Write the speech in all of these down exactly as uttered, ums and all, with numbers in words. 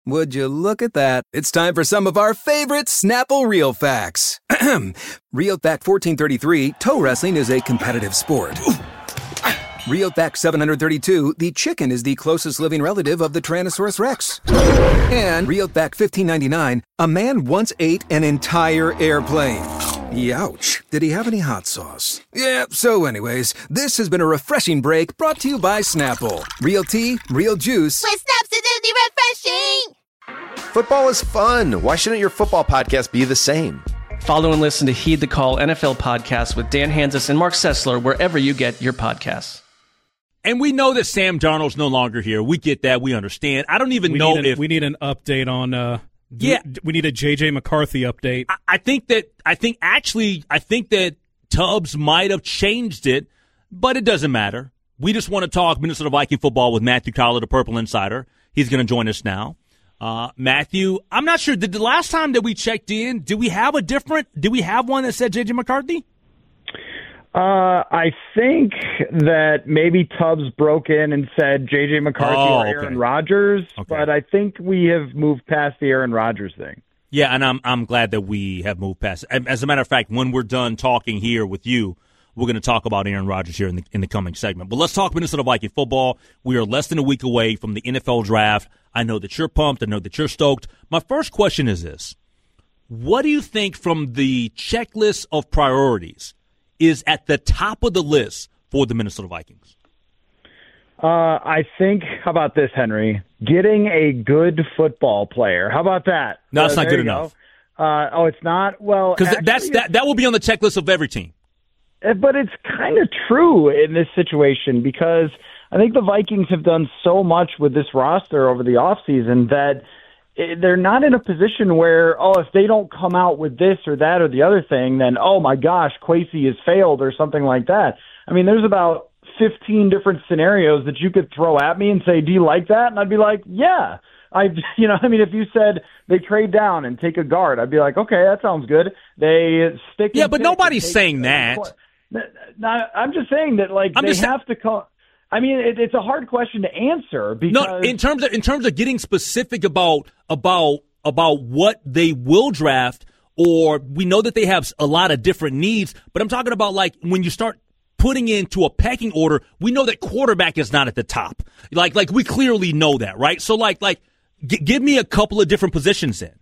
Would you look at that? It's time for some of our favorite Snapple Real Facts. Real Fact fourteen thirty-three, toe wrestling is a competitive sport. Real Fact seven hundred thirty-two, the chicken is the closest living relative of the Tyrannosaurus Rex. And Real Fact fifteen ninety-nine, a man once ate an entire airplane. Youch. Did he have any hot sauce? Yeah, so anyways, this has been a refreshing break brought to you by Snapple. Real tea, real juice. With Snaps, it's refreshing! Football is fun. Why shouldn't your football podcast be the same? Follow and listen to Heed the Call N F L podcast with Dan Hanzus and Mark Sessler wherever you get your podcasts. And we know that Sam Darnold's no longer here. We get that. We understand. I don't even we know need an, if we need an update on. Uh, yeah, we need a J J McCarthy update. I, I think that. I think actually. I think that Tubbs might have changed it, but it doesn't matter. We just want to talk Minnesota Viking football with Matthew Collar, the Purple Insider. He's going to join us now. Uh, Matthew, I'm not sure. Did the last time that we checked in, did we have a different? Did we have one that said J J McCarthy? Uh, I think that maybe Tubbs broke in and said J J McCarthy Oh, or Aaron okay. Rodgers, Okay. but I think we have moved past the Aaron Rodgers thing. Yeah, and I'm I'm glad that we have moved past it. As a matter of fact, when we're done talking here with you, we're going to talk about Aaron Rodgers here in the in the coming segment. But let's talk Minnesota Viking football. We are less than a week away from the N F L draft. I know that you're pumped. I know that you're stoked. My first question is this. What do you think from the checklist of priorities is at the top of the list for the Minnesota Vikings? Uh, I think, how about this, Henry? Getting a good football player. How about that? No, it's Uh, not there good you enough. go. Uh, oh, it's not? Well, Because actually, that's that that will be on the checklist of every team. Uh, But it's kind of true in this situation because I think the Vikings have done so much with this roster over the offseason that eh, they're not in a position where, oh, if they don't come out with this or that or the other thing, then, oh, my gosh, Kwesi has failed or something like that. I mean, there's about fifteen different scenarios that you could throw at me and say, do you like that? And I'd be like, yeah. I, you know, I mean, if you said they trade down and take a guard, I'd be like, okay, that sounds good. They stick. Yeah, and but pick nobody's and take- saying that. No, I'm just saying that, like, I'm they just- have to come. I mean, it, it's a hard question to answer because No, in terms of in terms of getting specific about about about what they will draft, or we know that they have a lot of different needs, but I'm talking about like when you start putting into a pecking order, we know that quarterback is not at the top. Like like we clearly know that, right? So like like g- give me a couple of different positions then.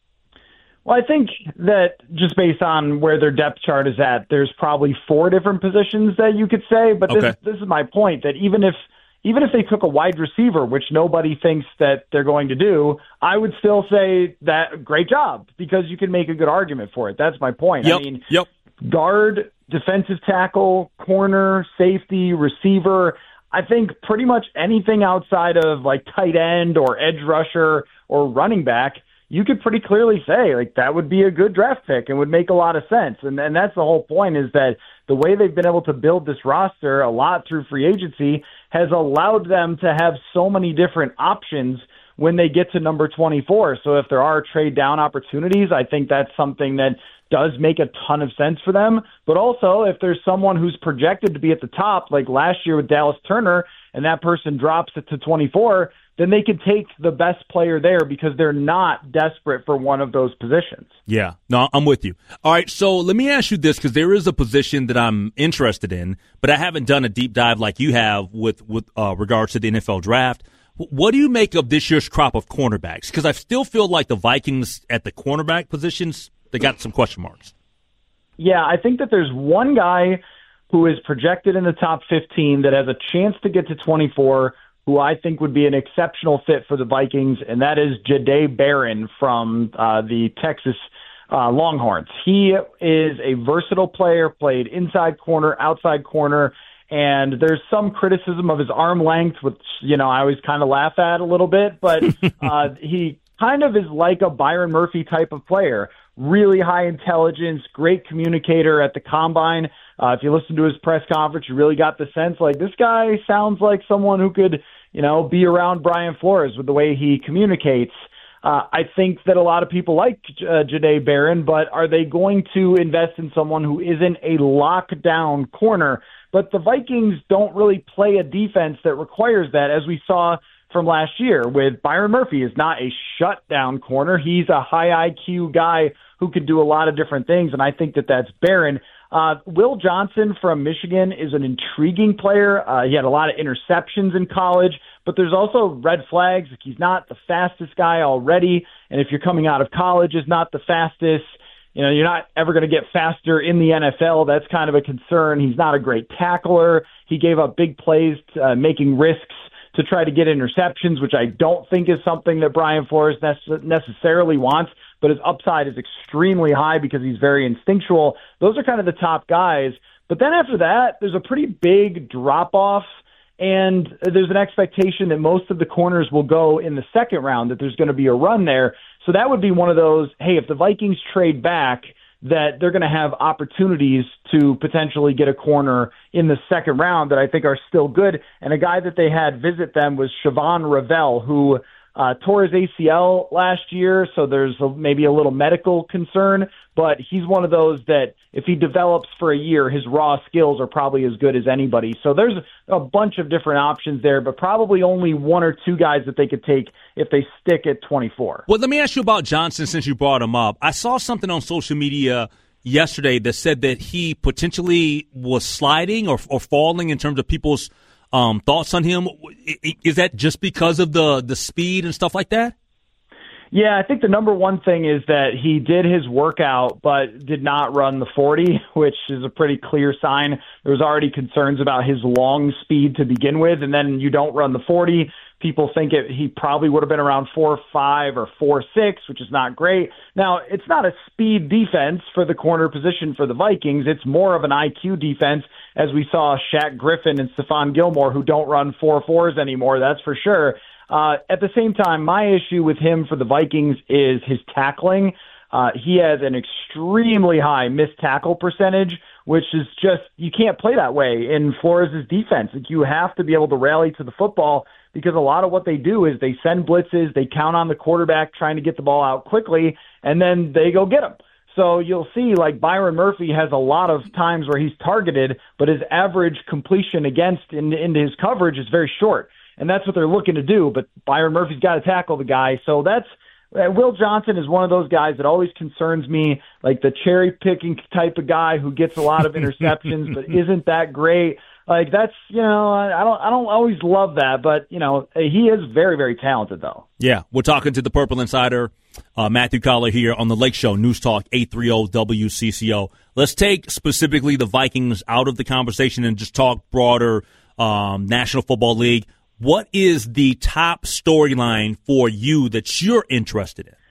Well, I think that just based on where their depth chart is at, there's probably four different positions that you could say. But this, Okay. this is my point, that even if even if they took a wide receiver, which nobody thinks that they're going to do, I would still say that great job because you can make a good argument for it. That's my point. Yep. I mean, Yep. guard, defensive tackle, corner, safety, receiver. I think pretty much anything outside of like tight end or edge rusher or running back, you could pretty clearly say like that would be a good draft pick and would make a lot of sense. And and that's the whole point, is that the way they've been able to build this roster a lot through free agency has allowed them to have so many different options when they get to number twenty-four. So if there are trade down opportunities, I think that's something that does make a ton of sense for them. But also, if there's someone who's projected to be at the top, like last year with Dallas Turner, and that person drops it to twenty-four, then they can take the best player there because they're not desperate for one of those positions. Yeah, no, I'm with you. All right, so let me ask you this, because there is a position that I'm interested in, but I haven't done a deep dive like you have with, with uh, regards to the N F L draft. What do you make of this year's crop of cornerbacks? Because I still feel like the Vikings at the cornerback positions, they got some question marks. Yeah, I think that there's one guy who is projected in the top fifteen that has a chance to get to twenty-four, who I think would be an exceptional fit for the Vikings, and that is Jahdae Barron from uh, the Texas uh, Longhorns. He is a versatile player, played inside corner, outside corner, and there's some criticism of his arm length, which, you know, I always kind of laugh at a little bit, but uh, he kind of is like a Byron Murphy type of player. Really high intelligence, great communicator at the combine. Uh, if you listen to his press conference, you really got the sense like this guy sounds like someone who could, you know, be around Brian Flores with the way he communicates. Uh, I think that a lot of people like uh, Jahdae Barron, but are they going to invest in someone who isn't a lockdown corner? But the Vikings don't really play a defense that requires that, as we saw from last year with Byron Murphy is not a shutdown corner. He's a high I Q guy who could do a lot of different things, and I think that that's barren. Uh, Will Johnson from Michigan is an intriguing player. Uh, he had a lot of interceptions in college, but there's also red flags. Like, he's not the fastest guy already, and if you're coming out of college, is not the fastest. You know, you're not ever going to get faster in the N F L. That's kind of a concern. He's not a great tackler. He gave up big plays, uh, making risks to try to get interceptions, which I don't think is something that Brian Flores necessarily wants, but his upside is extremely high because he's very instinctual. Those are kind of the top guys. But then after that, there's a pretty big drop-off, and there's an expectation that most of the corners will go in the second round, that there's going to be a run there. So that would be one of those, hey, if the Vikings trade back, that they're going to have opportunities to potentially get a corner in the second round that I think are still good. And a guy that they had visit them was Siobhan Ravel, who uh, tore his A C L last year, so there's a, maybe a little medical concern, but he's one of those that if he develops for a year, his raw skills are probably as good as anybody. So there's a bunch of different options there, but probably only one or two guys that they could take if they stick at twenty-four. Well, let me ask you about Johnson since you brought him up. I saw something on social media yesterday that said that he potentially was sliding or, or falling in terms of people's um, thoughts on him. Is that just because of the, the speed and stuff like that? Yeah, I think the number one thing is that he did his workout but did not run the forty, which is a pretty clear sign. There was already concerns about his long speed to begin with, and then you don't run the forty. People think it, he probably would have been around four five or four six, which is not great. Now, it's not a speed defense for the corner position for the Vikings. It's more of an I Q defense, as we saw Shaq Griffin and Stephon Gilmore, who don't run four fours anymore, that's for sure. Uh, at the same time, my issue with him for the Vikings is his tackling. Uh, he has an extremely high missed tackle percentage, which is just, you can't play that way in Flores' defense. Like, you have to be able to rally to the football, because a lot of what they do is they send blitzes, they count on the quarterback trying to get the ball out quickly, and then they go get him. So you'll see, like, Byron Murphy has a lot of times where he's targeted, but his average completion against in, into his coverage is very short. And that's what they're looking to do, but Byron Murphy's got to tackle the guy. So that's uh, Will Johnson is one of those guys that always concerns me, like the cherry-picking type of guy who gets a lot of interceptions but isn't that great. Like, that's, you know, I don't I don't always love that, but, you know, he is very, very talented, though. Yeah, we're talking to the Purple Insider, uh, Matthew Collar, here on the Lake Show, News Talk eight thirty W C C O. Let's take specifically the Vikings out of the conversation and just talk broader um, National Football League. What is the top storyline for you that you're interested in?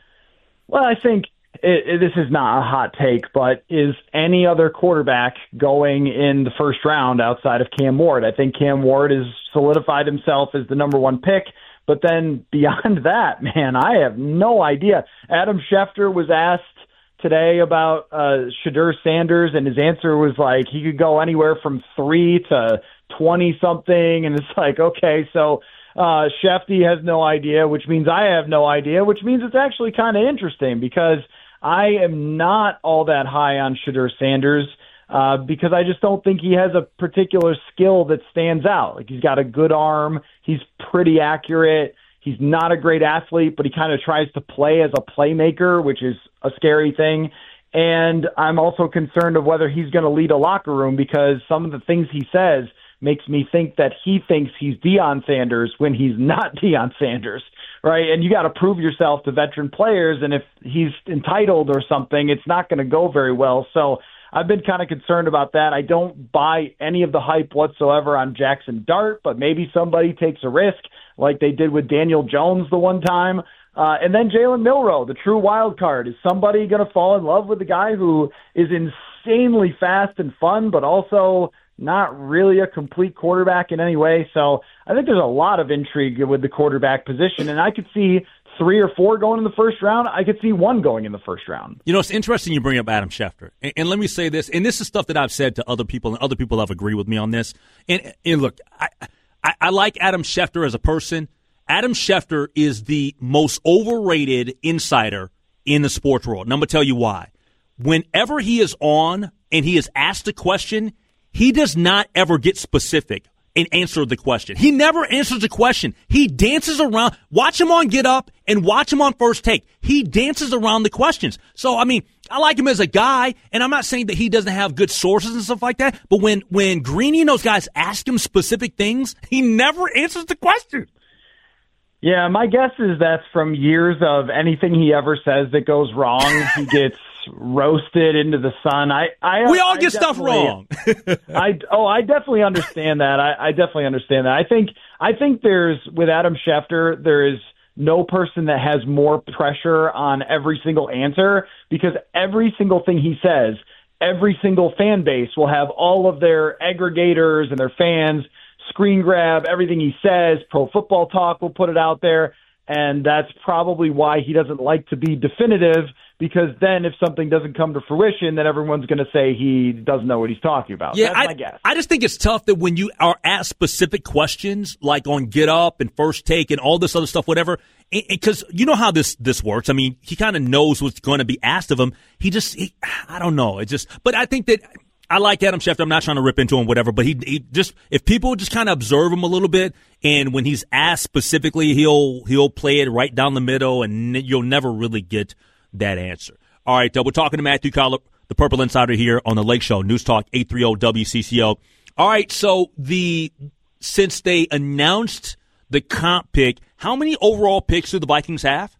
Well, I think it, it, this is not a hot take, but is any other quarterback going in the first round outside of Cam Ward? I think Cam Ward has solidified himself as the number one pick, but then beyond that, man, I have no idea. Adam Schefter was asked today about uh, Shedeur Sanders, and his answer was like he could go anywhere from three to twenty-something, and it's like, okay, so uh, Shefty has no idea, which means I have no idea, which means it's actually kind of interesting because I am not all that high on Shedeur Sanders uh, because I just don't think he has a particular skill that stands out. Like, he's got a good arm, he's pretty accurate, he's not a great athlete, but he kind of tries to play as a playmaker, which is a scary thing. And I'm also concerned of whether he's going to lead a locker room because some of the things he says makes me think that he thinks he's Deion Sanders when he's not Deion Sanders, right? And you got to prove yourself to veteran players, and if he's entitled or something, it's not going to go very well. So I've been kind of concerned about that. I don't buy any of the hype whatsoever on Jackson Dart, but maybe somebody takes a risk like they did with Daniel Jones the one time. Uh, and then Jalen Milroe, the true wild card. Is somebody going to fall in love with the guy who is insanely fast and fun, but also not really a complete quarterback in any way? So I think there's a lot of intrigue with the quarterback position, and I could see three or four going in the first round. I could see one going in the first round. You know, it's interesting you bring up Adam Schefter. And, and let me say this, and this is stuff that I've said to other people, and other people have agreed with me on this. And, and look, I, I, I like Adam Schefter as a person. Adam Schefter is the most overrated insider in the sports world. And I'm going to tell you why. Whenever he is on and he is asked a question, he does not ever get specific. and answer the question. He never answers the question. He dances around. Watch him on Get Up and watch him on First Take. He dances around the questions. So, I mean, I like him as a guy, and I'm not saying that he doesn't have good sources and stuff like that, but when, when Greeny and those guys ask him specific things, he never answers the question. Yeah, my guess is that's from years of anything he ever says that goes wrong, he gets roasted into the sun. I, I we all I get stuff wrong. I oh, I definitely understand that. I, I definitely understand that. I think I think there's with Adam Schefter, there is no person that has more pressure on every single answer because every single thing he says, every single fan base will have all of their aggregators and their fans screen grab everything he says. Pro Football Talk will put it out there. And that's probably why he doesn't like to be definitive, because then if something doesn't come to fruition, then everyone's going to say he doesn't know what he's talking about. Yeah, that's I, my guess. I just think it's tough that when you are asked specific questions, like on Get Up and First Take and all this other stuff, whatever, because you know how this, this works. I mean, he kind of knows what's going to be asked of him. He just, he, I don't know. It just, but I think that I like Adam Schefter. I'm not trying to rip into him, whatever, but he, he just, if people just kind of observe him a little bit, and when he's asked specifically, he'll he'll play it right down the middle, and you'll never really get that answer. All right, uh, we're talking to Matthew Coller, the Purple Insider here on the Lake Show, News Talk eight thirty W C C O. All right, so the since they announced the comp pick, how many overall picks do the Vikings have?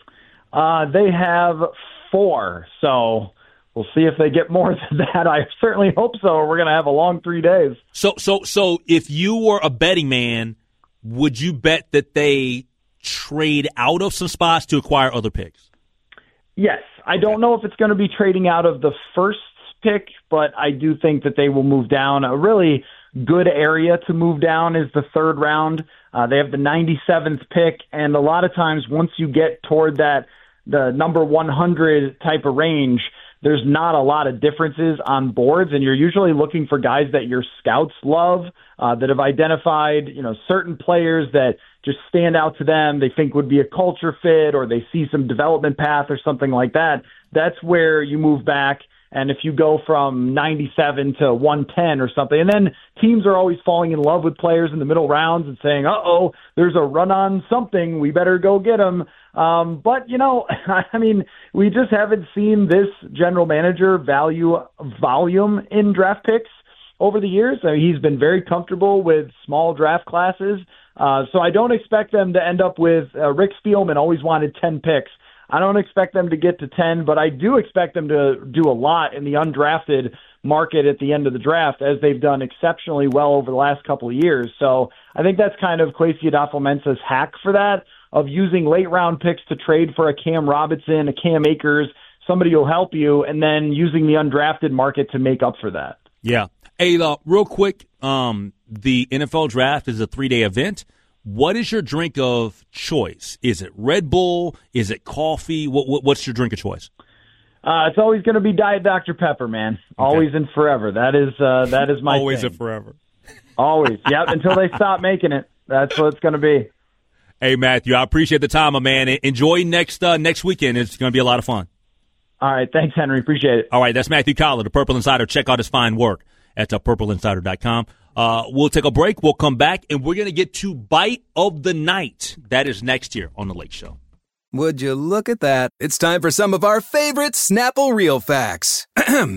Uh, they have four, so we'll see if they get more than that. I certainly hope so. We're going to have a long three days. So, so, so, if you were a betting man, would you bet that they trade out of some spots to acquire other picks? Yes. I don't know if it's going to be trading out of the first pick, but I do think that they will move down. A really good area to move down is the third round. Uh, they have the ninety-seventh pick, and a lot of times once you get toward that, the number one hundred type of range, there's not a lot of differences on boards, and you're usually looking for guys that your scouts love, uh, that have identified, you know, certain players that just stand out to them, they think would be a culture fit, or they see some development path or something like that. That's where you move back. And if you go from ninety-seven to one ten or something, and then teams are always falling in love with players in the middle rounds and saying, uh-oh, there's a run on something, we better go get them. Um, but, you know, I mean, we just haven't seen this general manager value volume in draft picks over the years. I mean, he's been very comfortable with small draft classes. Uh, so I don't expect them to end up with uh, Rick Spielman always wanted ten picks. I don't expect them to get to ten, but I do expect them to do a lot in the undrafted market at the end of the draft, as they've done exceptionally well over the last couple of years. So I think that's kind of Kwesi Adofo-Mensah's hack for that, of using late-round picks to trade for a Cam Robinson, a Cam Akers, somebody who'll help you, and then using the undrafted market to make up for that. Yeah. Hey, uh, real quick, um, the N F L Draft is a three-day event. What is your drink of choice? Is it Red Bull? Is it coffee? What, what What's your drink of choice? Uh, it's always going to be Diet Doctor Pepper, man. Always okay. And forever. That is uh, that is my always thing. and forever. Always. Yep. Until they stop making it. That's what it's going to be. Hey, Matthew, I appreciate the time, my man. Enjoy next uh, next weekend. It's going to be a lot of fun. All right. Thanks, Henry. Appreciate it. All right. That's Matthew Coller, the Purple Insider. Check out his fine work at uh, purple insider dot com. Uh, we'll take a break. We'll come back, and we're going to get to Bite of the Night. That is next year on The Lake Show. Would you look at that? It's time for some of our favorite Snapple Real Facts.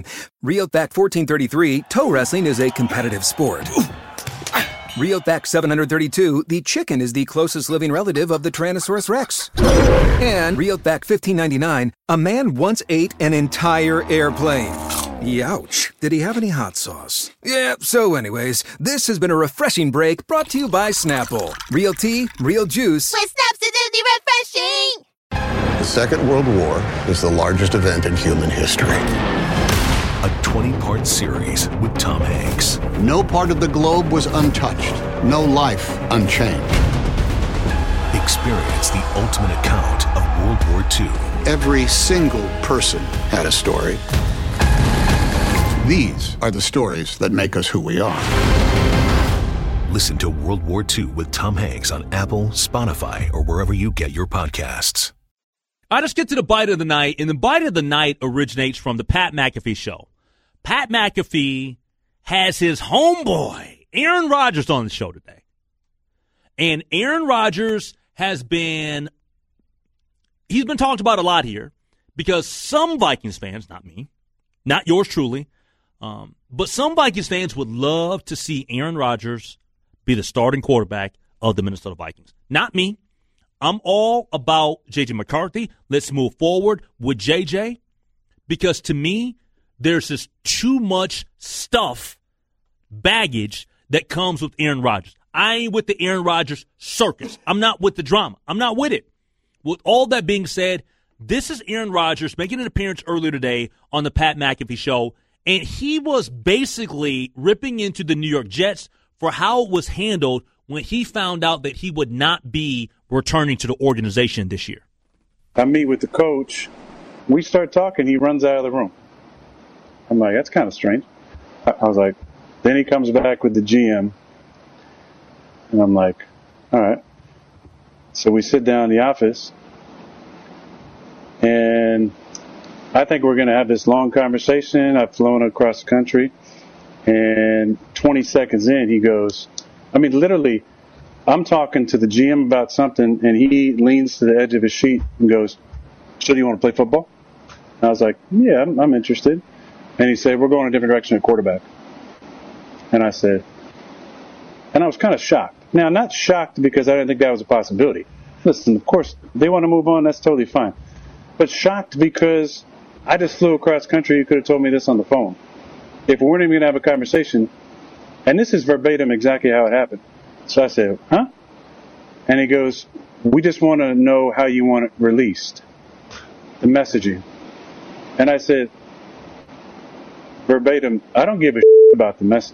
Real Fact fourteen thirty-three, toe wrestling is a competitive sport. Real Fact seven thirty-two, the chicken is the closest living relative of the Tyrannosaurus Rex. And Real Fact fifteen ninety-nine, a man once ate an entire airplane. Youch. Did he have any hot sauce? Yeah, so anyways, this has been a refreshing break brought to you by Snapple. Real tea, real juice. With Snap's acidity refreshing! The Second World War is the largest event in human history. A twenty-part series with Tom Hanks. No part of the globe was untouched. No life unchanged. Experience the ultimate account of World War Two. Every single person had a story. These are the stories that make us who we are. Listen to World War Two with Tom Hanks on Apple, Spotify, or wherever you get your podcasts. All right, let's get to the Bite of the Night. And the Bite of the Night originates from the Pat McAfee Show. Pat McAfee has his homeboy Aaron Rodgers on the show today. And Aaron Rodgers has been, he's been talked about a lot here because some Vikings fans, not me, not yours truly, um, but some Vikings fans would love to see Aaron Rodgers be the starting quarterback of the Minnesota Vikings. Not me. I'm all about J J McCarthy. Let's move forward with J J because to me, there's just too much stuff, baggage that comes with Aaron Rodgers. I ain't with the Aaron Rodgers circus. I'm not with the drama. I'm not with it. With all that being said, this is Aaron Rodgers making an appearance earlier today on the Pat McAfee show, and he was basically ripping into the New York Jets for how it was handled when he found out that he would not be returning to the organization this year. I meet with the coach. We start talking. He runs out of the room. I'm like, that's kind of strange. I was like, then he comes back with the G M. And I'm like, all right. So we sit down in the office. And I think we're going to have this long conversation. I've flown across the country. And twenty seconds in, he goes, I mean, literally, I'm talking to the G M about something, and he leans to the edge of his seat and goes, so do you want to play football? And I was like, yeah, I'm, I'm interested. And he said, we're going a different direction at quarterback. And I said, and I was kind of shocked. Now, not shocked because I didn't think that was a possibility. Listen, of course, they want to move on, that's totally fine. But shocked because I just flew across country. You could have told me this on the phone. If we weren't even going to have a conversation, and this is verbatim exactly how it happened. So I said, huh? And he goes, we just want to know how you want it released, the messaging. And I said, verbatim, I don't give a shit about the message.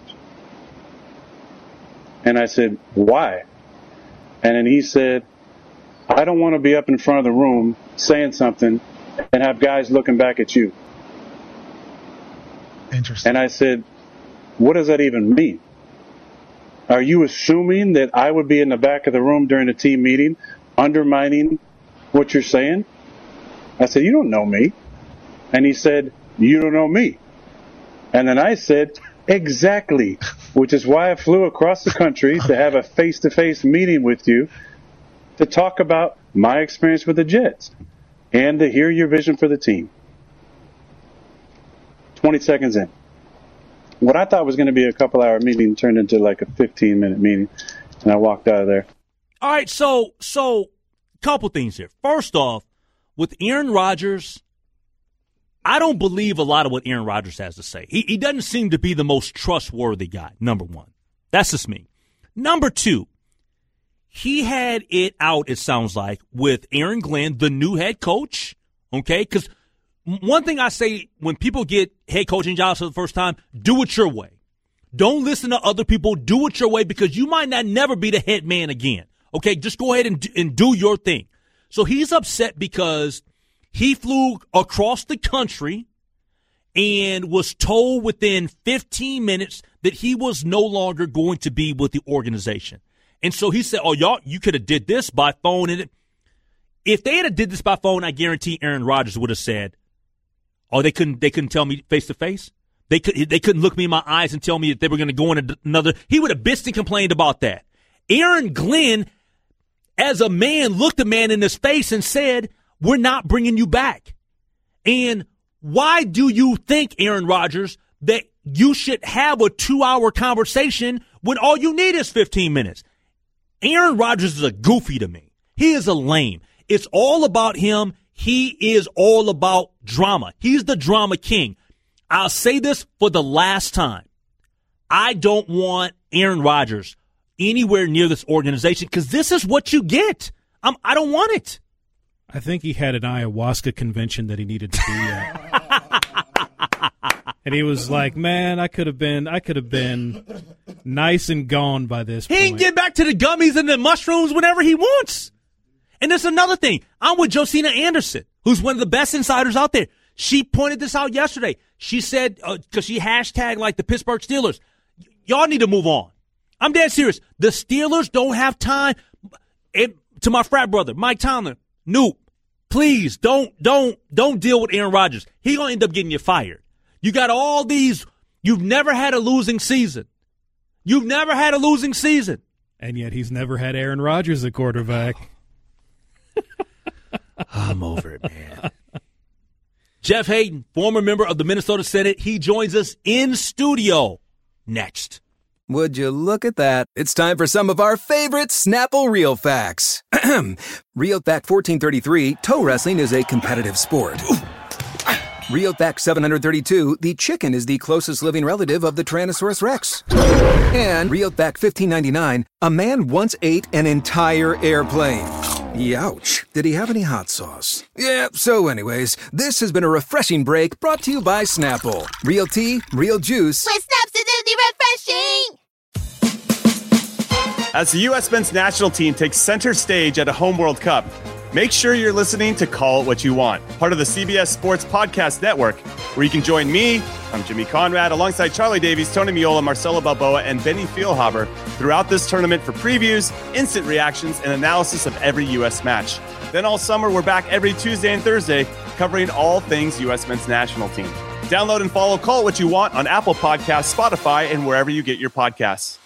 And I said, why? And then he said, I don't want to be up in front of the room saying something and have guys looking back at you. Interesting. And I said, what does that even mean? Are you assuming that I would be in the back of the room during a team meeting undermining what you're saying? I said, you don't know me. And he said, you don't know me. And then I said, exactly, which is why I flew across the country to have a face-to-face meeting with you to talk about my experience with the Jets and to hear your vision for the team. twenty seconds in. What I thought was going to be a couple-hour meeting turned into like a fifteen-minute meeting, and I walked out of there. All right, so so couple things here. First off, with Aaron Rodgers, I don't believe a lot of what Aaron Rodgers has to say. He, he doesn't seem to be the most trustworthy guy, number one. That's just me. Number two, he had it out, it sounds like, with Aaron Glenn, the new head coach, okay? Because one thing I say when people get head coaching jobs for the first time, do it your way. Don't listen to other people. Do it your way because you might not never be the head man again, okay? Just go ahead and, and do your thing. So he's upset because he flew across the country and was told within fifteen minutes that he was no longer going to be with the organization. And so he said, oh, y'all, you could have did this by phone. And if they had did this by phone, I guarantee Aaron Rodgers would have said, oh, they couldn't they couldn't tell me face to face. They could they couldn't look me in my eyes and tell me that they were going to go in another. He would have bitched and complained about that. Aaron Glenn, as a man, looked a man in his face and said, we're not bringing you back. And why do you think, Aaron Rodgers, that you should have a two-hour conversation when all you need is fifteen minutes? Aaron Rodgers is a goofy to me. He is a lame. It's all about him. He is all about drama. He's the drama king. I'll say this for the last time. I don't want Aaron Rodgers anywhere near this organization because this is what you get. I'm, I don't want it. I think he had an ayahuasca convention that he needed to be at. And he was like, man, I could have been I could have been nice and gone by this he point. He can get back to the gummies and the mushrooms whenever he wants. And there's another thing. I'm with Josina Anderson, who's one of the best insiders out there. She pointed this out yesterday. She said, because uh, she hashtagged like the Pittsburgh Steelers, y- y'all need to move on. I'm dead serious. The Steelers don't have time. It, to my frat brother, Mike Tomlin, Noop, please don't, don't, don't deal with Aaron Rodgers. He gonna end up getting you fired. You got all these. You've never had a losing season. You've never had a losing season. And yet he's never had Aaron Rodgers at quarterback. I'm over it, man. Jeff Hayden, former member of the Minnesota Senate, he joins us in studio next. Would you look at that? It's time for some of our favorite Snapple Real Facts. Real Fact fourteen thirty-three, toe wrestling is a competitive sport. Real Fact seven hundred thirty-two, the chicken is the closest living relative of the Tyrannosaurus Rex. And Real Fact fifteen ninety-nine, a man once ate an entire airplane. Youch. Did he have any hot sauce? Yeah, so anyways, this has been a refreshing break brought to you by Snapple. Real tea, real juice. With Snapsidity refreshing! As the U S men's national team takes center stage at a home World Cup, make sure you're listening to Call It What You Want, part of the C B S Sports Podcast Network, where you can join me, I'm Jimmy Conrad, alongside Charlie Davies, Tony Miola, Marcelo Balboa, and Benny Feilhaber throughout this tournament for previews, instant reactions, and analysis of every U S match. Then all summer, we're back every Tuesday and Thursday, covering all things U S men's national team. Download and follow Call It What You Want on Apple Podcasts, Spotify, and wherever you get your podcasts.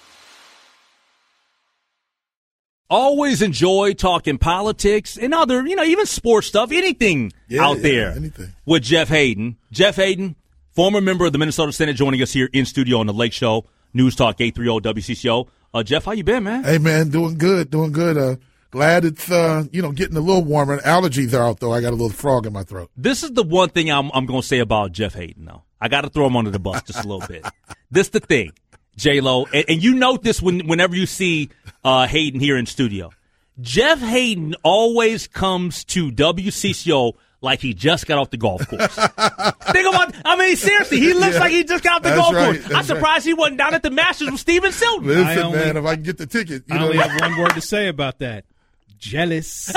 Always enjoy talking politics and other, you know, even sports stuff, anything yeah, out yeah, there anything. With Jeff Hayden. Jeff Hayden, former member of the Minnesota Senate, joining us here in studio on the Lake Show, News Talk eight thirty W C C O. Uh, Jeff, how you been, man? Hey, man, doing good, doing good. Uh, glad it's, uh, you know, getting a little warmer. Allergies are out, though. I got a little frog in my throat. This is the one thing I'm, I'm going to say about Jeff Hayden, though. I got to throw him under the bus just a little bit. This the thing, J-Lo, and, and you note this when, whenever you see uh, Hayden here in studio. Jeff Hayden always comes to W C C O like he just got off the golf course. Think about, I mean, seriously, he looks yeah, like he just got off the golf right, course. I'm surprised right. he wasn't down at the Masters with Steven Silton. Listen, only, man, if I can get the ticket. You I know, only have one word to say about that. Jealous.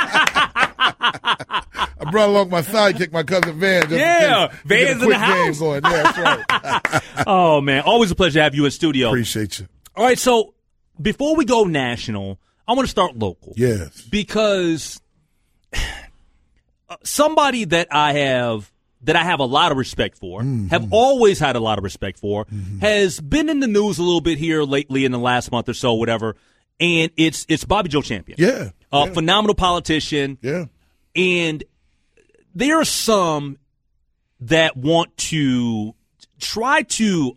I brought along my sidekick, my cousin Van. Just yeah, Van's in the house. Going. Yeah, that's right. Oh, man, always a pleasure to have you in studio. Appreciate you. All right, so before we go national, I want to start local. Yes. Because somebody that I have that I have a lot of respect for, mm-hmm. have always had a lot of respect for, mm-hmm. has been in the news a little bit here lately in the last month or so, whatever. And it's it's Bobby Joe Champion. Yeah. A yeah. phenomenal politician. Yeah. And there are some that want to try to,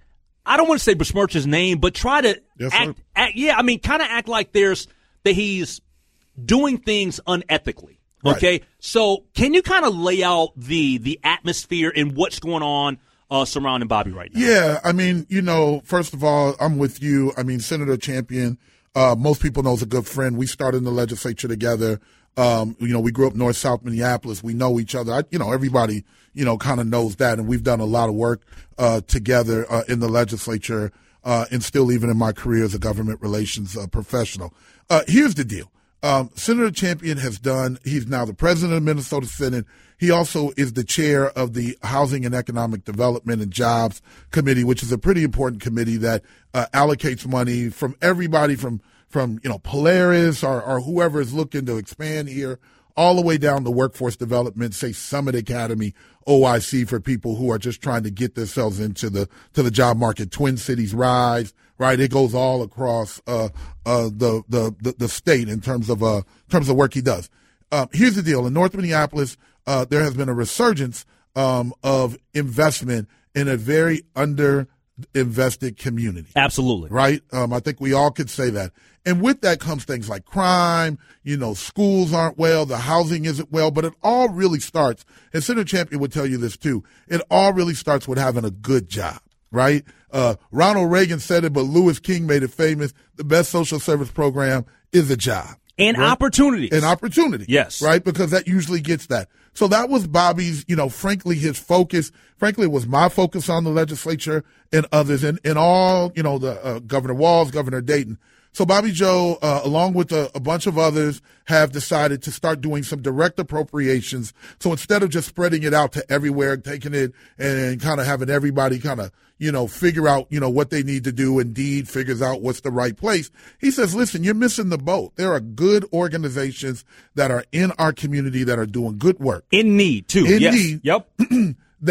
I don't want to say besmirch his name, but try to yes, act, act, yeah, I mean, kind of act like there's, that he's doing things unethically. Okay. Right. So can you kind of lay out the, the atmosphere and what's going on uh, surrounding Bobby right now? Yeah. I mean, you know, first of all, I'm with you. I mean, Senator Champion, uh, most people know is a good friend. We started in the legislature together. Um, you know, we grew up north, south Minneapolis. We know each other. I, you know, everybody, you know, kind of knows that. And we've done a lot of work uh, together uh, in the legislature uh, and still even in my career as a government relations uh, professional. Uh, here's the deal. Um, Senator Champion has done, he's now the president of the Minnesota Senate. He also is the chair of the Housing and Economic Development and Jobs Committee, which is a pretty important committee that uh, allocates money from everybody from from, you know, Polaris or, or whoever is looking to expand here, all the way down to workforce development, say Summit Academy, O I C, for people who are just trying to get themselves into the to the job market. Twin Cities Rise, right? It goes all across uh, uh, the, the the the state in terms of uh, in terms of work he does. Uh, here's the deal: in North Minneapolis, uh, there has been a resurgence um, of investment in a very under invested community. Absolutely. Right? Um, I think we all could say that. And with that comes things like crime, you know, schools aren't well, the housing isn't well, but it all really starts, and Senator Champion would tell you this too, it all really starts with having a good job, right? Uh, Ronald Reagan said it, but Louis King made it famous. The best social service program is a job. And right? opportunities. And opportunity. Yes. Right? Because that usually gets that. So that was Bobby's, you know, frankly, his focus. Frankly, it was my focus on the legislature and others and, and all, you know, the uh, Governor Walz, Governor Dayton. So Bobby Joe, uh, along with a, a bunch of others, have decided to start doing some direct appropriations. So instead of just spreading it out to everywhere, taking it and, and kind of having everybody kind of, you know, figure out, you know, what they need to do. Indeed figures out what's the right place. He says, listen, you're missing the boat. There are good organizations that are in our community that are doing good work. In need, too. In yes. need. Yep. That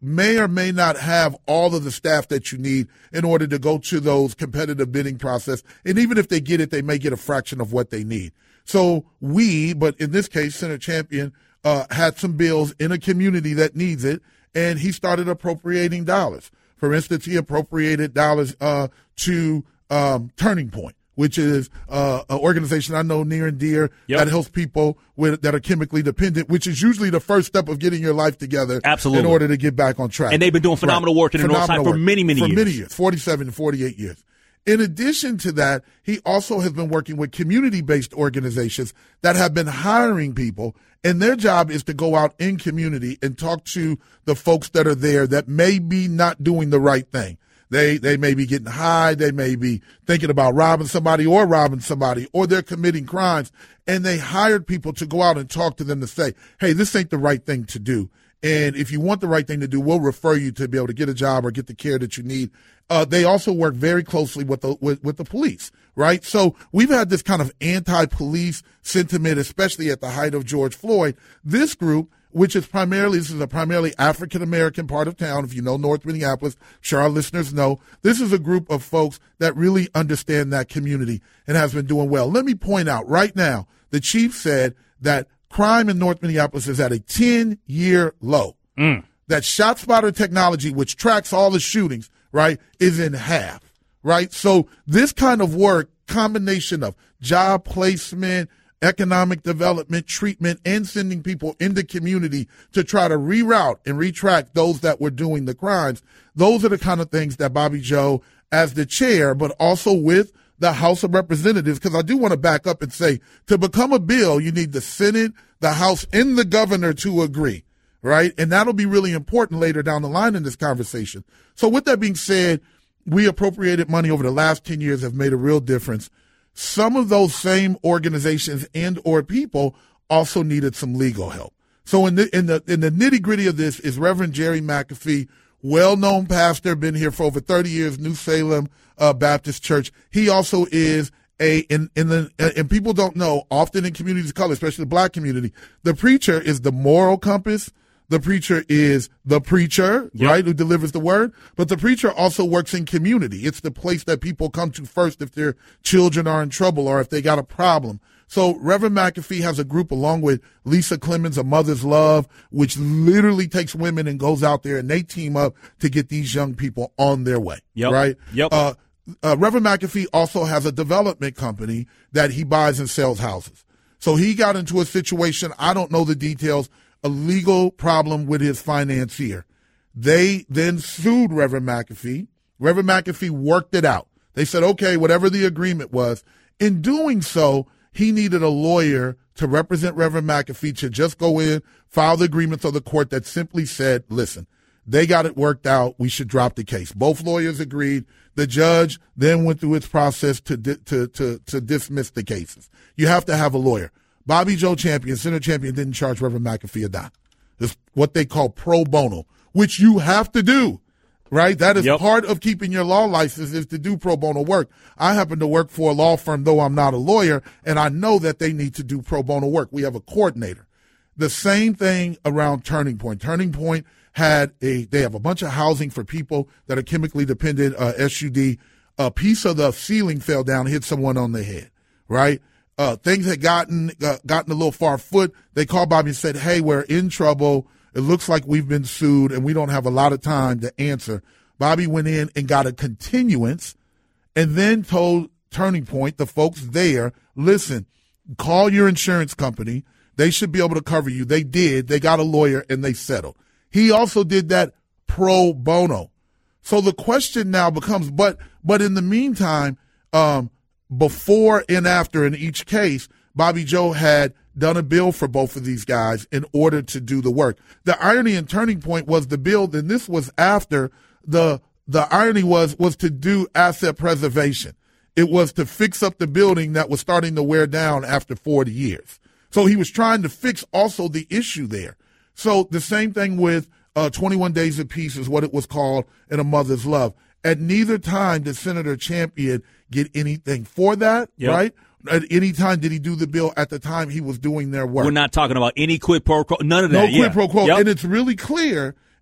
may or may not have all of the staff that you need in order to go to those competitive bidding process. And even if they get it, they may get a fraction of what they need. So we, but in this case, Senator Champion, uh, had some bills in a community that needs it, and he started appropriating dollars. For instance, he appropriated dollars uh, to um, Turning Point, which is uh, an organization I know near and dear yep. that helps people with that are chemically dependent, which is usually the first step of getting your life together Absolutely. in order to get back on track. And they've been doing phenomenal right. work in the North Side for many, many for years. For many years, forty-seven to forty-eight years. In addition to that, he also has been working with community-based organizations that have been hiring people, and their job is to go out in community and talk to the folks that are there that may be not doing the right thing. They they may be getting high, they may be thinking about robbing somebody or robbing somebody, or they're committing crimes, and they hired people to go out and talk to them to say, hey, this ain't the right thing to do. And if you want the right thing to do, we'll refer you to be able to get a job or get the care that you need. Uh, they also work very closely with the with, with the police, right? So we've had this kind of anti-police sentiment, especially at the height of George Floyd. This group, which is primarily, this is a primarily African-American part of town. If you know North Minneapolis, I'm sure our listeners know, this is a group of folks that really understand that community and has been doing well. Let me point out right now, the chief said that crime in North Minneapolis is at a ten-year low. Mm. That ShotSpotter technology, which tracks all the shootings, right, is in half, right? So this kind of work, combination of job placement, economic development, treatment, and sending people into community to try to reroute and retract those that were doing the crimes, those are the kind of things that Bobby Joe, as the chair, but also with the House of Representatives, because I do want to back up and say, to become a bill, you need the Senate, the House, and the governor to agree, right? And that'll be really important later down the line in this conversation. So with that being said, we appropriated money over the last ten years, have made a real difference. Some of those same organizations and or people also needed some legal help. So in the in the in the nitty-gritty of this is Reverend Jerry McAfee, well-known pastor, been here for over thirty years, New Salem uh, Baptist Church. He also is a in in the and people don't know, often in communities of color, especially the black community, the preacher is the moral compass. The preacher is the preacher, yep. right, who delivers the word. But the preacher also works in community. It's the place that people come to first if their children are in trouble or if they got a problem. So Reverend McAfee has a group along with Lisa Clemens, A Mother's Love, which literally takes women and goes out there and they team up to get these young people on their way, yep. right? Yep. Uh, uh, Reverend McAfee also has a development company that he buys and sells houses. So he got into a situation, I don't know the details, a legal problem with his financier. They then sued Reverend McAfee. Reverend McAfee worked it out. They said, okay, whatever the agreement was. In doing so, he needed a lawyer to represent Reverend McAfee to just go in, file the agreements of the court that simply said, listen, they got it worked out. We should drop the case. Both lawyers agreed. The judge then went through its process to di- to to to dismiss the cases. You have to have a lawyer. Bobby Joe Champion, Senator Champion, didn't charge Reverend McAfee a dime. It's what they call pro bono, which you have to do, right? That is yep. part of keeping your law license is to do pro bono work. I happen to work for a law firm, though I'm not a lawyer, and I know that they need to do pro bono work. We have a coordinator. The same thing around Turning Point. Turning Point had a, they have a bunch of housing for people that are chemically dependent, uh, S U D. A piece of the ceiling fell down, hit someone on the head, right? Uh, things had gotten, uh, gotten a little far afoot. They called Bobby and said, hey, we're in trouble. It looks like we've been sued and we don't have a lot of time to answer. Bobby went in and got a continuance and then told Turning Point, the folks there, listen, call your insurance company. They should be able to cover you. They did. They got a lawyer and they settled. He also did that pro bono. So the question now becomes, but, but in the meantime, um, before and after in each case, Bobby Joe had done a bill for both of these guys in order to do the work. The irony in Turning Point was the bill, and this was after the, the irony was, was to do asset preservation. It was to fix up the building that was starting to wear down after forty years. So he was trying to fix also the issue there. So the same thing with uh, twenty-one Days of Peace is what it was called in A Mother's Love. At neither time did Senator Champion get anything for that, yep. right? At any time did he do the bill at the time he was doing their work. We're not talking about any quid pro quo, none of that. No quid yeah. pro quo. Yep. And it's really clear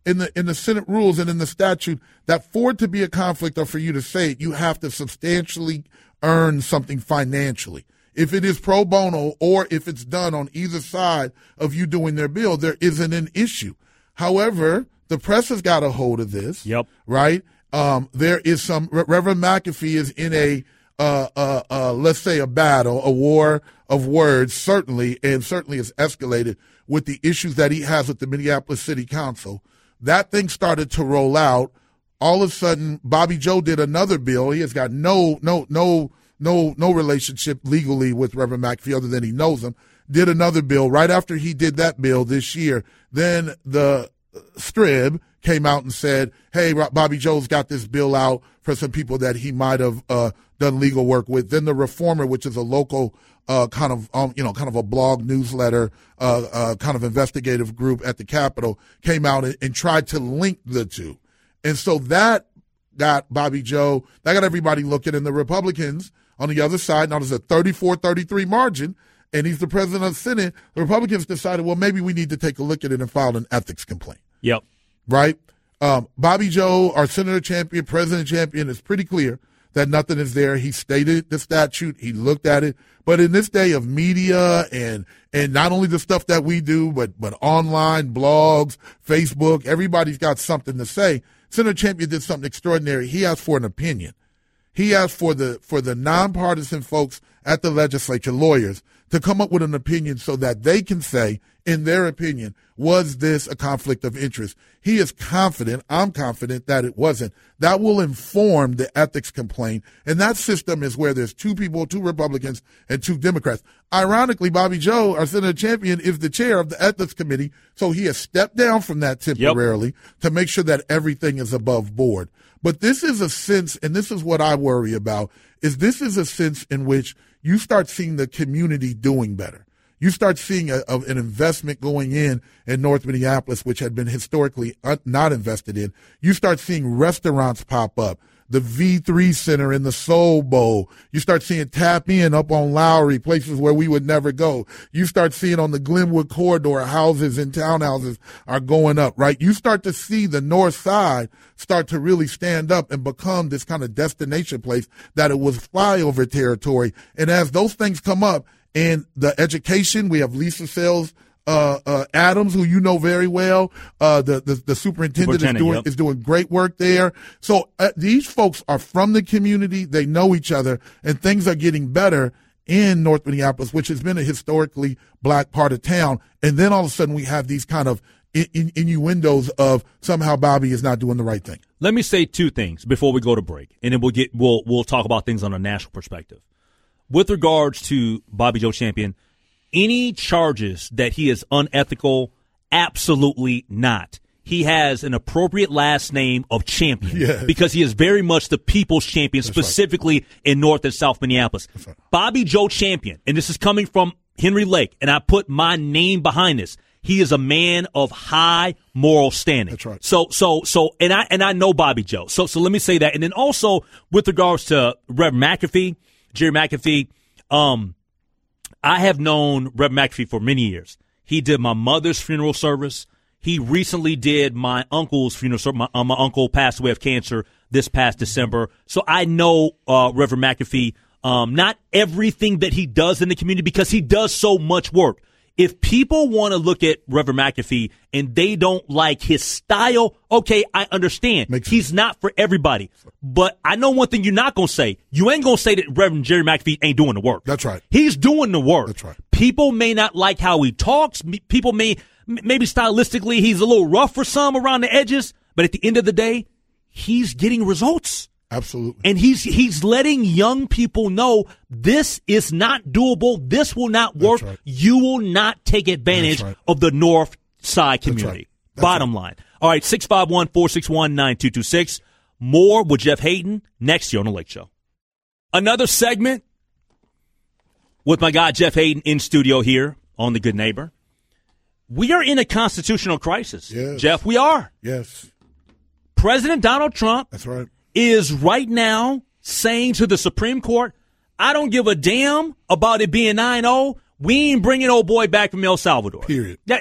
in the in the Senate rules and in the statute that for it to be a conflict or for you to say it, you have to substantially earn something financially. If it is pro bono or if it's done on either side of you doing their bill, there isn't an issue. However, the press has got a hold of this. Yep. Right? Um, there is some – Reverend McAfee is in a uh, uh, uh, let's say a battle, a war of words, certainly, and certainly has escalated with the issues that he has with the Minneapolis City Council. That thing started to roll out. All of a sudden, Bobby Joe did another bill. He has got no no no – No, no relationship legally with Reverend McAfee other than he knows him, did another bill. Right after he did that bill this year, then the Strib came out and said, hey, Bobby Joe's got this bill out for some people that he might have uh, done legal work with. Then the Reformer, which is a local uh, kind of, um, you know, kind of a blog newsletter, uh, uh, kind of investigative group at the Capitol, came out and, and tried to link the two. And so that got Bobby Joe, that got everybody looking, and the Republicans on the other side, now there's a thirty-four thirty-three margin, and he's the president of the Senate. The Republicans decided, well, maybe we need to take a look at it and file an ethics complaint. Yep. Right? Um, Bobby Joe, our Senator champion, President champion, is pretty clear that nothing is there. He stated the statute. He looked at it. But in this day of media and and not only the stuff that we do, but but online, blogs, Facebook, everybody's got something to say. Senator Champion did something extraordinary. He asked for an opinion. He asked for the for the nonpartisan folks at the legislature, lawyers, to come up with an opinion so that they can say, in their opinion, was this a conflict of interest? He is confident, I'm confident, that it wasn't. That will inform the ethics complaint, and that system is where there's two people, two Republicans, and two Democrats. Ironically, Bobby Joe, our Senator Champion, is the chair of the ethics committee, so he has stepped down from that temporarily yep. to make sure that everything is above board. But this is a sense, and this is what I worry about, is this is a sense in which you start seeing the community doing better. You start seeing a, a, an investment going in in North Minneapolis, which had been historically un, not invested in. You start seeing restaurants pop up. The V three Center in the Soul Bowl. You start seeing Tap In up on Lowry, places where we would never go. You start seeing on the Glenwood corridor, houses and townhouses are going up, right? You start to see the north side start to really stand up and become this kind of destination place that it was flyover territory. And as those things come up, and the education, we have Lisa Sales Uh, uh, Adams, who you know very well, uh, the, the, the superintendent, superintendent is doing, yep. is doing great work there. So uh, these folks are from the community. They know each other, and things are getting better in North Minneapolis, which has been a historically black part of town. And then all of a sudden we have these kind of in, in, innuendos of somehow Bobby is not doing the right thing. Let me say two things before we go to break, and then we'll get, we'll, we'll talk about things on a national perspective. With regards to Bobby Joe Champion, any charges that he is unethical, absolutely not. He has an appropriate last name of Champion yes. because he is very much the people's champion, That's specifically right. in North and South Minneapolis. Right. Bobby Joe Champion, and this is coming from Henry Lake, and I put my name behind this. He is a man of high moral standing. That's right. So, so, so, and I and I know Bobby Joe. So, so let me say that. And then also with regards to Reverend McAfee, Jerry McAfee, um. I have known Reverend McAfee for many years. He did my mother's funeral service. He recently did my uncle's funeral service. My, uh, my uncle passed away of cancer this past December. So I know uh, Reverend McAfee, um, not everything that he does in the community because he does so much work. If people want to look at Reverend McAfee and they don't like his style, okay, I understand. Makes He's sense. Not for everybody. But I know one thing you're not going to say. You ain't going to say that Reverend Jerry McAfee ain't doing the work. That's right. He's doing the work. That's right. People may not like how he talks. People may, maybe stylistically, he's a little rough for some around the edges. But at the end of the day, he's getting results. Absolutely. And he's he's letting young people know this is not doable. This will not work. Right. You will not take advantage right. of the North Side community. That's right. That's Bottom right. line. All right, six five one, four six one, nine two two six. More with Jeff Hayden next year on The Lake Show. Another segment with my guy Jeff Hayden in studio here on The Good Neighbor. We are in a constitutional crisis. Yes. Jeff, we are. Yes. President Donald Trump. That's right. Is right now saying to the Supreme Court, I don't give a damn about it being nine oh. We ain't bringing old boy back from El Salvador. Period. That's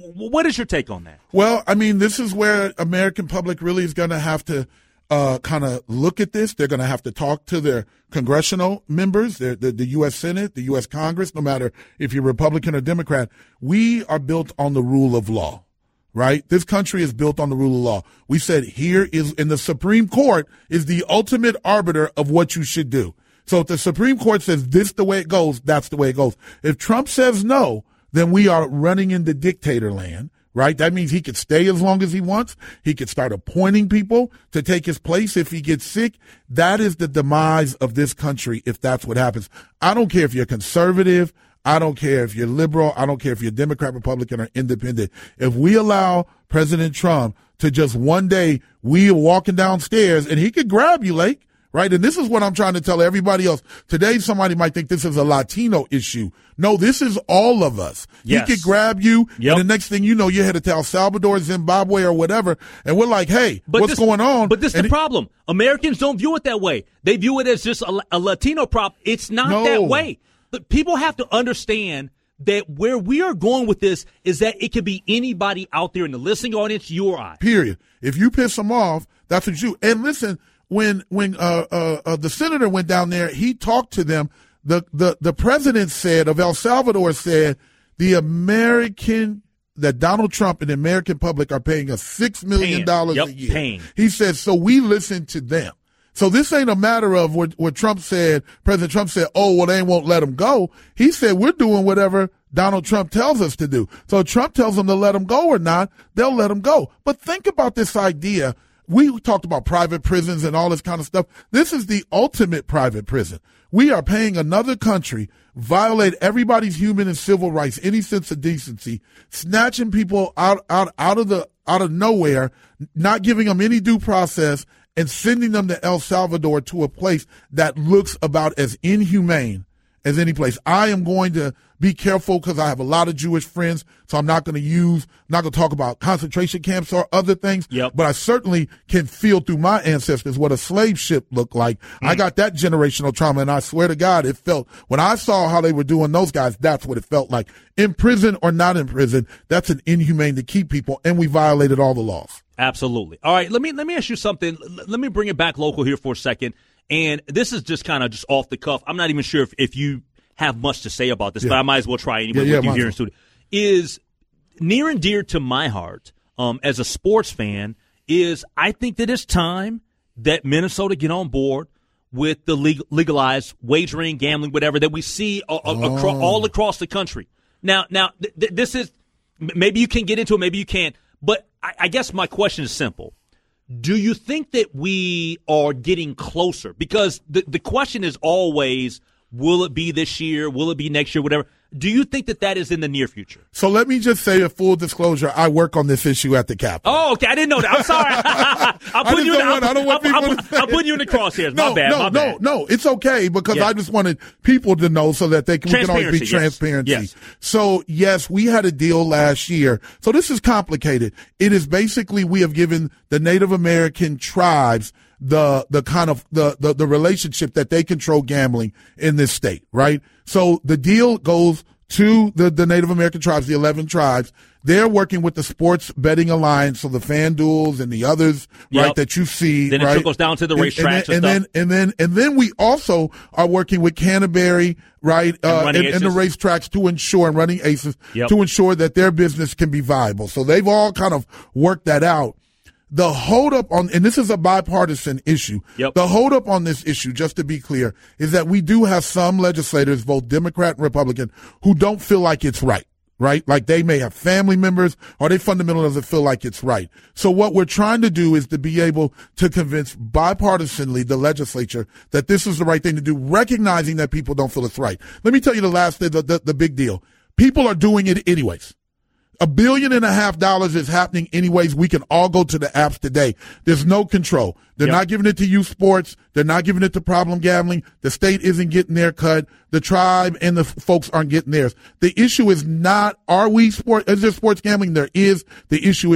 What is your take on that? Well, I mean, this is where American public really is going to have to uh, kind of look at this. They're going to have to talk to their congressional members, the, the, the U S Senate, the U S Congress, no matter if you're Republican or Democrat. We are built on the rule of law, right? This country is built on the rule of law. We said here is, and the Supreme Court is the ultimate arbiter of what you should do. So if the Supreme Court says this is the way it goes, that's the way it goes. If Trump says no, then we are running into dictator land, right? That means he could stay as long as he wants. He could start appointing people to take his place if he gets sick. That is the demise of this country if that's what happens. I don't care if you're conservative. I don't care if you're liberal. I don't care if you're Democrat, Republican, or independent. If we allow President Trump to just one day, we are walking downstairs and he could grab you, Lake. Right? And this is what I'm trying to tell everybody else. Today, somebody might think this is a Latino issue. No, this is all of us. Yes. He could grab you, yep. and the next thing you know, you're headed to El Salvador, Zimbabwe, or whatever, and we're like, hey, but what's this, going on? But this is and the it, problem. Americans don't view it that way. They view it as just a, a Latino prop. It's not no. that way. But people have to understand that where we are going with this is that it could be anybody out there in the listening audience, you or I. Period. If you piss them off, that's what you – and listen – When when uh, uh, uh, the senator went down there, he talked to them. The, the the president said of El Salvador said the American that Donald Trump and the American public are paying us six million dollars yep, a year. Paying. He said so. We listen to them. So this ain't a matter of what, what Trump said. President Trump said, "Oh, well, they won't let them go." He said, "We're doing whatever Donald Trump tells us to do." So Trump tells them to let them go or not, they'll let them go. But think about this idea. We talked about private prisons and all this kind of stuff. This is the ultimate private prison. We are paying another country, violate everybody's human and civil rights, any sense of decency, snatching people out, out, out of the, out of nowhere, not giving them any due process, and sending them to El Salvador to a place that looks about as inhumane as any place. I am going to be careful because I have a lot of Jewish friends, so I'm not going to use, not going to talk about concentration camps or other things. Yep. But I certainly can feel through my ancestors what a slave ship looked like. Mm. I got that generational trauma, and I swear to God, it felt, when I saw how they were doing those guys, that's what it felt like. In prison or not in prison, that's an inhumane to keep people, and we violated all the laws. Absolutely. All right, let me let me ask you something. Let me bring it back local here for a second. And this is just kind of just off the cuff. I'm not even sure if, if you have much to say about this, yeah. but I might as well try anyway yeah, with yeah, you here in studio. Is near and dear to my heart um, as a sports fan is I think that it's time that Minnesota get on board with the legal, legalized wagering, gambling, whatever that we see a, a, oh. acro- all across the country. Now, now th- th- this is maybe you can get into it, maybe you can't. But I, I guess my question is simple. Do you think that we are getting closer? Because the, the question is always, will it be this year? Will it be next year? Whatever. Do you think that that is in the near future? So let me just say a full disclosure. I work on this issue at the Capitol. Oh, okay. I didn't know that. I'm sorry. I'm putting you in, want, I'm, I'm, I'm, I'm putting you in the crosshairs. No, my bad. no, my no, bad. no. It's okay because yeah. I just wanted people to know so that they can, we can always be transparency. Yes. Yes. So yes, we had a deal last year. So this is complicated. It is basically we have given the Native American tribes the the kind of the, the the relationship that they control gambling in this state, right? So the deal goes to the, the Native American tribes, the eleven tribes. They're working with the Sports Betting Alliance, so the FanDuels and the others, yep. right, that you see. Then right? it trickles down to the racetracks and, and, then, and, then, and then and then we also are working with Canterbury, right, and, uh, and, and the racetracks to ensure, and running aces, yep. to ensure that their business can be viable. So they've all kind of worked that out. The holdup on, and this is a bipartisan issue, yep. the holdup on this issue, just to be clear, is that we do have some legislators, both Democrat and Republican, who don't feel like it's right, right? Like they may have family members or they fundamentally doesn't feel like it's right. So what we're trying to do is to be able to convince bipartisanly the legislature that this is the right thing to do, recognizing that people don't feel it's right. Let me tell you the last thing, the, the, the big deal. People are doing it anyways. A billion and a half dollars is happening anyways. We can all go to the apps today. There's no control. They're yep. not giving it to youth sports. They're not giving it to problem gambling. The state isn't getting their cut. The tribe and the f- folks aren't getting theirs. The issue is not, are we sport, is there sports gambling? There is. The issue is,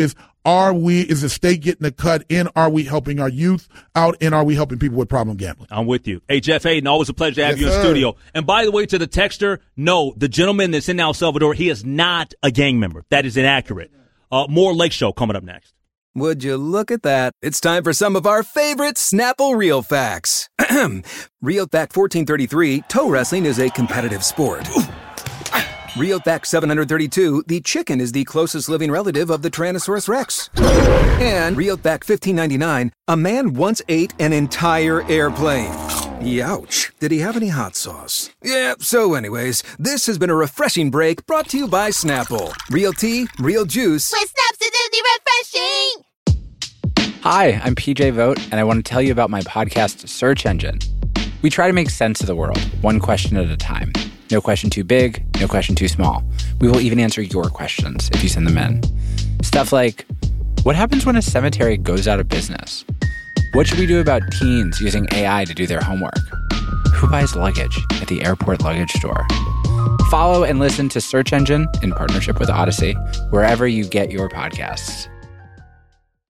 are we, is the state getting a cut in? Are we helping our youth out? And are we helping people with problem gambling? I'm with you. Hey, Jeff Hayden, always a pleasure to have Yes, you in sir. studio. And by the way, to the texter, no, the gentleman that's in El Salvador, he is not a gang member. That is inaccurate. Uh, more Lake Show coming up next. Would you look at that? It's time for some of our favorite Snapple Real Facts. Real Fact fourteen thirty-three, toe wrestling is a competitive sport. Real Fact seven hundred thirty-two, the chicken is the closest living relative of the Tyrannosaurus Rex. And Real Fact fifteen ninety-nine, a man once ate an entire airplane. Youch. Did he have any hot sauce? Yeah, so anyways, this has been a refreshing break brought to you by Snapple. Real tea, real juice. With Snaps Acidity Refreshing! Hi, I'm P J Vogt, and I want to tell you about my podcast, Search Engine. We try to make sense of the world, one question at a time. No question too big, no question too small. We will even answer your questions if you send them in. Stuff like, what happens when a cemetery goes out of business? What should we do about teens using A I to do their homework? Who buys luggage at the airport luggage store? Follow and listen to Search Engine in partnership with Odyssey, wherever you get your podcasts.